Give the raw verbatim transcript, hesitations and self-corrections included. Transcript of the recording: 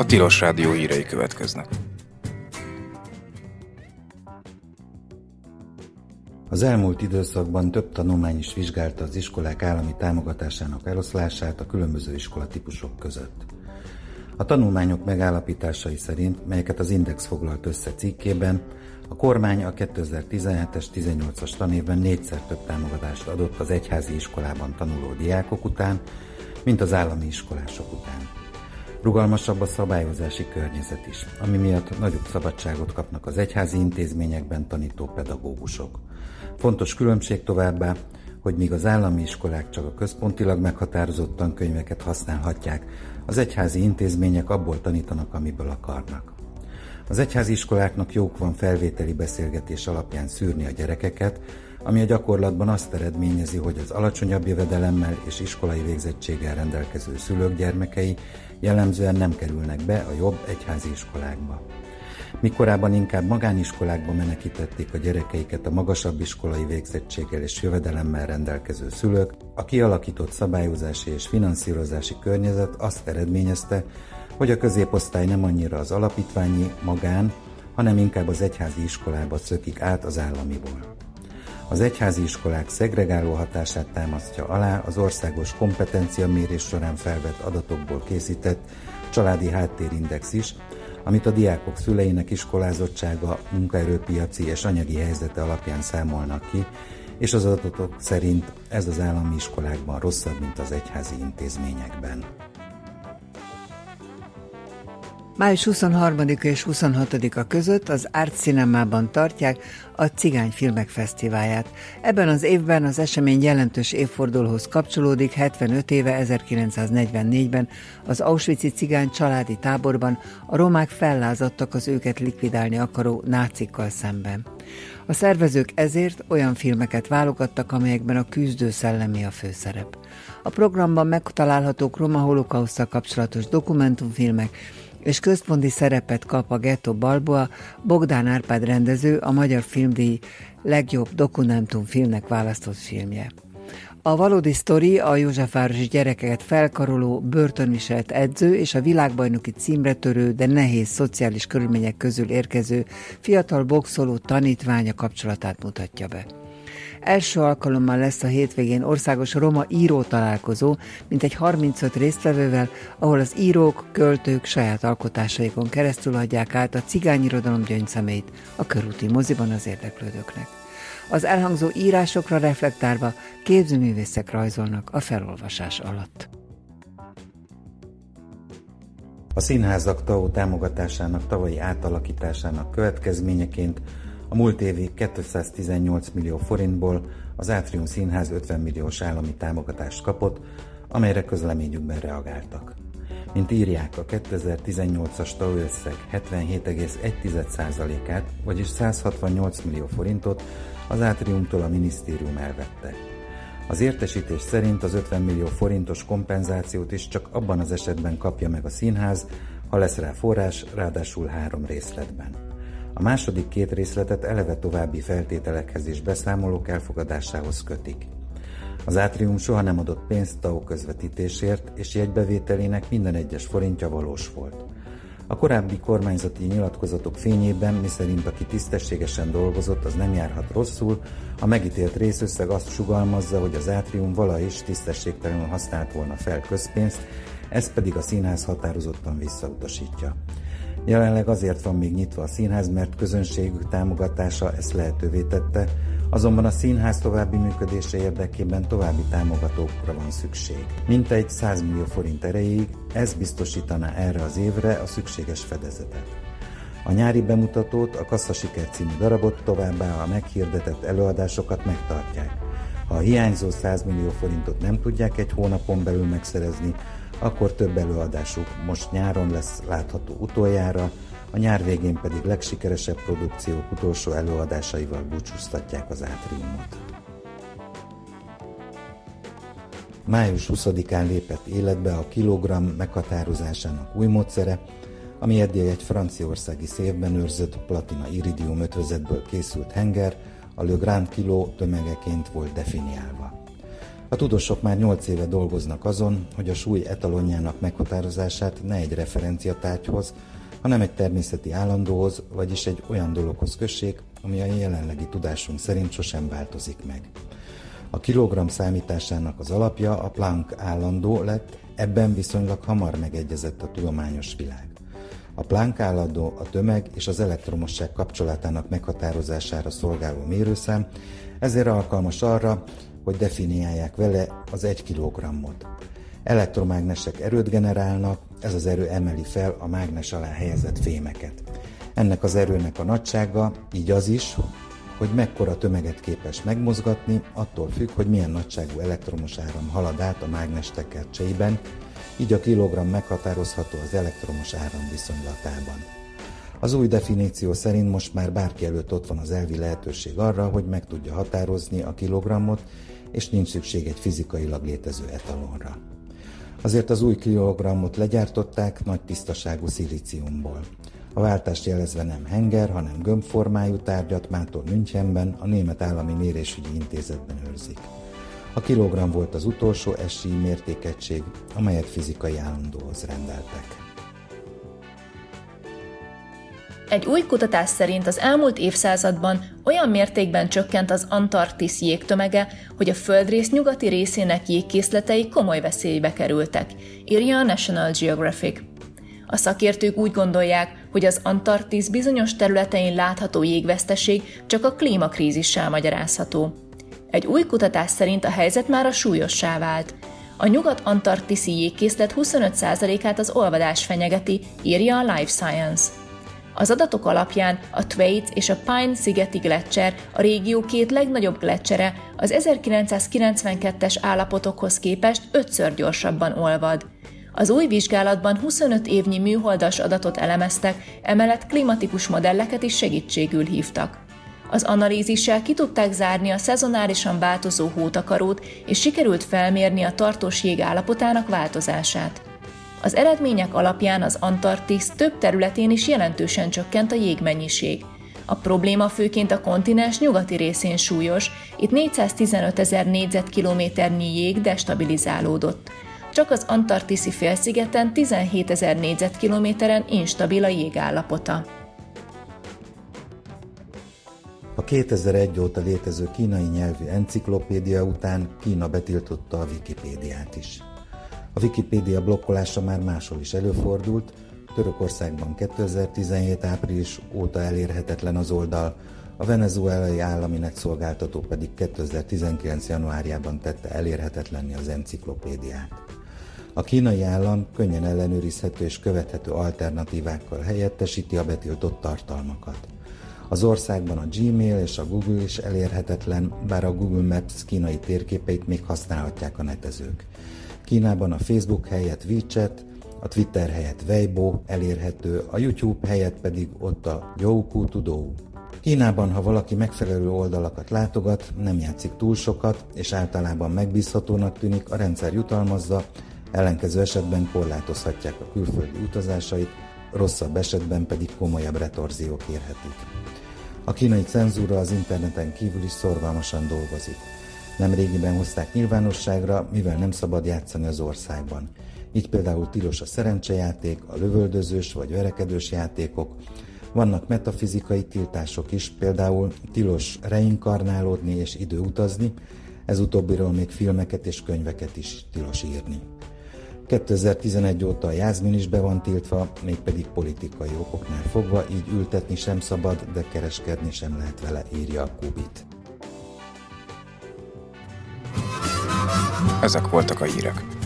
Tilos Rádió hírei következnek. Az elmúlt időszakban több tanulmány is vizsgálta az iskolák állami támogatásának eloszlását a különböző iskolatípusok között. A tanulmányok megállapításai szerint, melyeket az Index foglalt össze cikkében, a kormány a kétezer-tizenhetes tizennyolcas tanévben négyszer több támogatást adott az egyházi iskolában tanuló diákok után, mint az állami iskolások után. Rugalmasabb a szabályozási környezet is, ami miatt nagyobb szabadságot kapnak az egyházi intézményekben tanító pedagógusok. Fontos különbség továbbá, hogy míg az állami iskolák csak a központilag meghatározott tankönyveket használhatják, az egyházi intézmények abból tanítanak, amiből akarnak. Az egyházi iskoláknak jók van felvételi beszélgetés alapján szűrni a gyerekeket, ami a gyakorlatban azt eredményezi, hogy az alacsonyabb jövedelemmel és iskolai végzettséggel rendelkező szülők gyermekei jellemzően nem kerülnek be a jobb egyházi iskolákba. Mikkorábban inkább magániskolákba menekítették a gyerekeiket a magasabb iskolai végzettséggel és jövedelemmel rendelkező szülők, a kialakított szabályozási és finanszírozási környezet azt eredményezte, hogy a középosztály nem annyira az alapítványi, magán, hanem inkább az egyházi iskolába szökik át az államiból. Az egyházi iskolák szegregáló hatását támasztja alá az országos kompetenciamérés során felvett adatokból készített családi háttérindex is, amit a diákok szüleinek iskolázottsága, munkaerőpiaci és anyagi helyzete alapján számolnak ki, és az adatok szerint ez az állami iskolákban rosszabb, mint az egyházi intézményekben. május huszonharmadika és huszonhatodika között az Art Cinemában tartják a Cigány Filmek Fesztiválját. Ebben az évben az esemény jelentős évfordulóhoz kapcsolódik. hetvenöt éve ezerkilencszáznegyvennégyben az auschwitzi cigány családi táborban a romák fellázadtak az őket likvidálni akaró nácikkal szemben. A szervezők ezért olyan filmeket válogattak, amelyekben a küzdő szellemi a főszerep. A programban megtalálhatók roma holokauszttal kapcsolatos dokumentumfilmek, és központi szerepet kap a Ghetto Balboa, Bogdán Árpád rendező, a Magyar Filmdíj legjobb dokumentumfilmnek választott filmje. A valódi sztori a józsefvárosi gyerekeket felkaroló, börtönviselt edző és a világbajnoki címre törő, de nehéz szociális körülmények közül érkező fiatal boxoló tanítványa kapcsolatát mutatja be. Első alkalommal lesz a hétvégén országos roma író találkozó, mintegy harmincöt résztvevővel, ahol az írók, költők saját alkotásaikon keresztül adják át a cigányirodalom gyöngyszemeit a körúti moziban az érdeklődőknek. Az elhangzó írásokra reflektálva képzőművészek rajzolnak a felolvasás alatt. A színházak té á o támogatásának tavalyi átalakításának következményeként a múlt évi kétszáztizennyolc millió forintból az Átrium Színház ötven milliós állami támogatást kapott, amelyre közleményükben reagáltak. Mint írják, a kétezer-tizennyolcas té á o összeg hetvenhét egész egy százalékát, vagyis százhatvannyolc millió forintot az Átriumtól a minisztérium elvette. Az értesítés szerint az ötven millió forintos kompenzációt is csak abban az esetben kapja meg a színház, ha lesz rá forrás, ráadásul három részletben. A második két részletet eleve további feltételekhez és beszámolók elfogadásához kötik. Az Átrium soha nem adott pénzt té á o közvetítésért, és jegybevételének minden egyes forintja valós volt. A korábbi kormányzati nyilatkozatok fényében, miszerint aki tisztességesen dolgozott, az nem járhat rosszul, a megítélt részösszeg azt sugallmazza, hogy az Átrium valaha is tisztességtelenül használt volna fel közpénzt, ezt pedig a színház határozottan visszautasítja. Jelenleg azért van még nyitva a színház, mert közönségük támogatása ezt lehetővé tette, azonban a színház további működése érdekében további támogatókra van szükség. Mintegy száz millió forint erejéig ez biztosítaná erre az évre a szükséges fedezetet. A nyári bemutatót, a Kasszasiker című darabot, továbbá a meghirdetett előadásokat megtartják. Ha a hiányzó száz millió forintot nem tudják egy hónapon belül megszerezni, akkor több előadásuk most nyáron lesz látható utoljára, a nyár végén pedig legsikeresebb produkciók utolsó előadásaival búcsúztatják az Átriumot. május huszadikán lépett életbe a kilogramm meghatározásának új módszere, ami eddig egy franciaországi széfben őrzött platina iridium ötvözetből készült henger, a Le Grand Kilo tömegeként volt definiálva. A tudósok már nyolc éve dolgoznak azon, hogy a súly etalonjának meghatározását ne egy referenciatárgyhoz, hanem egy természeti állandóhoz, vagyis egy olyan dologhoz kössék, ami a jelenlegi tudásunk szerint sosem változik meg. A kilogramm számításának az alapja a Planck állandó lett, ebben viszonylag hamar megegyezett a tudományos világ. A Planck állandó a tömeg és az elektromosság kapcsolatának meghatározására szolgáló mérőszám, ezért alkalmas arra, hogy definiálják vele az egy kilogrammot. Elektromágnesek erőt generálnak, ez az erő emeli fel a mágnes alá helyezett fémeket. Ennek az erőnek a nagysága, így az is, hogy mekkora tömeget képes megmozgatni, attól függ, hogy milyen nagyságú elektromos áram halad át a mágnes tekercseiben, így a kilogramm meghatározható az elektromos áram viszonylatában. Az új definíció szerint most már bárki előtt ott van az elvi lehetőség arra, hogy meg tudja határozni a kilogrammot, és nincs szükség egy fizikailag létező etalonra. Azért az új kilogrammot legyártották nagy tisztaságú szilíciumból. A váltást jelezve nem henger, hanem gömbformájú tárgyat mától Münchenben, a Német Állami Mérésügyi Intézetben őrzik. A kilogramm volt az utolsó es i mértékegység, amelyet fizikai állandóhoz rendeltek. Egy új kutatás szerint az elmúlt évszázadban olyan mértékben csökkent az Antarktisz jégtömege, hogy a földrész nyugati részének jégkészletei komoly veszélybe kerültek, írja a National Geographic. A szakértők úgy gondolják, hogy az Antarktisz bizonyos területein látható jégveszteség csak a klímakrízissel magyarázható. Egy új kutatás szerint a helyzet már a súlyossá vált. A nyugat-antarktiszi jégkészlet huszonöt százalékát az olvadás fenyegeti, írja a Life Science. Az adatok alapján a Thwaites és a Pine szigeti gleccser, a régió két legnagyobb gletcsere az ezerkilencszázkilencvenkettes állapotokhoz képest ötször gyorsabban olvad. Az új vizsgálatban huszonöt évnyi műholdas adatot elemeztek, emellett klimatikus modelleket is segítségül hívtak. Az analízissel ki tudták zárni a szezonálisan változó hótakarót, és sikerült felmérni a tartós jég állapotának változását. Az eredmények alapján az Antarktisz több területén is jelentősen csökkent a jégmennyiség. A probléma főként a kontinens nyugati részén súlyos, itt négyszáztizenötezer négyzetkilométernyi jég destabilizálódott. Csak az antarktiszi félszigeten tizenhétezer négyzetkilométeren instabil a jég állapota. A kétezer-egy óta létező kínai nyelvű enciklopédia után Kína betiltotta a Wikipédiát is. A Wikipédia blokkolása már máshol is előfordult, Törökországban kétezer-tizenhét április óta elérhetetlen az oldal, a venezuelai állami netszolgáltató pedig kétezer-tizenkilenc januárjában tette elérhetetlenné az enciklopédiát. A kínai állam könnyen ellenőrizhető és követhető alternatívákkal helyettesíti a betiltott tartalmakat. Az országban a Gmail és a Google is elérhetetlen, bár a Google Maps kínai térképeit még használhatják a netezők. Kínában a Facebook helyett WeChat, a Twitter helyett Weibo elérhető, a YouTube helyett pedig ott a Youku Tudou. Kínában, ha valaki megfelelő oldalakat látogat, nem játszik túl sokat, és általában megbízhatónak tűnik, a rendszer jutalmazza, ellenkező esetben korlátozhatják a külföldi utazásait, rosszabb esetben pedig komolyabb retorziók érhetik. A kínai cenzúra az interneten kívül is szorgalmasan dolgozik. Nemrégiben hozták nyilvánosságra, mivel nem szabad játszani az országban. Így például tilos a szerencsejáték, a lövöldözős vagy verekedős játékok. Vannak metafizikai tiltások is, például tilos reinkarnálódni és időutazni, ez utóbbiról még filmeket és könyveket is tilos írni. kétezer-tizenegy óta a jázmin is be van tiltva, mégpedig politikai okoknál fogva, így ültetni sem szabad, de kereskedni sem lehet vele, írja a Kubit. Ezek voltak a hírek.